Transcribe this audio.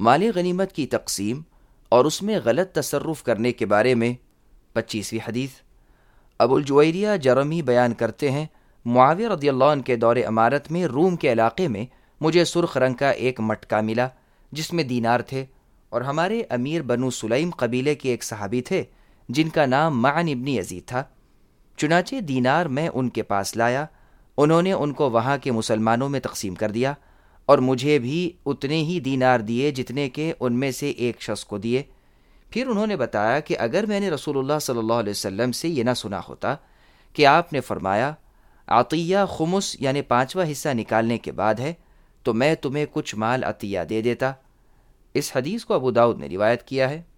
माल गनीमत की तकसीम और उसमें गलत तसर्रुफ़ करने के बारे में 25वीं हदीस। अबुल जुवैरिया जरमी बयान करते हैं, मुआविया रज़ियल्लाहु अन्हु के दौरे अमारत में रूम के इलाके में मुझे सुर्ख रंग का एक मटका मिला जिसमें दीनार थे, और हमारे अमीर बनु सुलैम कबीले के एक सहाबी थे जिनका नाम माअन इब्न यजीद था। चुनाचे दीनार मैं उनके पास लाया, उन्होंने उनको वहाँ के मुसलमानों में तकसीम कर दिया और मुझे भी उतने ही दीनार दिए जितने के उनमें से एक शख्स को दिए। फिर उन्होंने बताया कि अगर मैंने रसूलुल्लाह सल्लल्लाहु अलैहि वसल्लम से ये ना सुना होता कि आपने फरमाया अतिया खुमुस यानी 5वां हिस्सा निकालने के बाद है, तो मैं तुम्हें कुछ माल अतिया दे देता। इस हदीस को अबू दाऊद ने रिवायत किया है।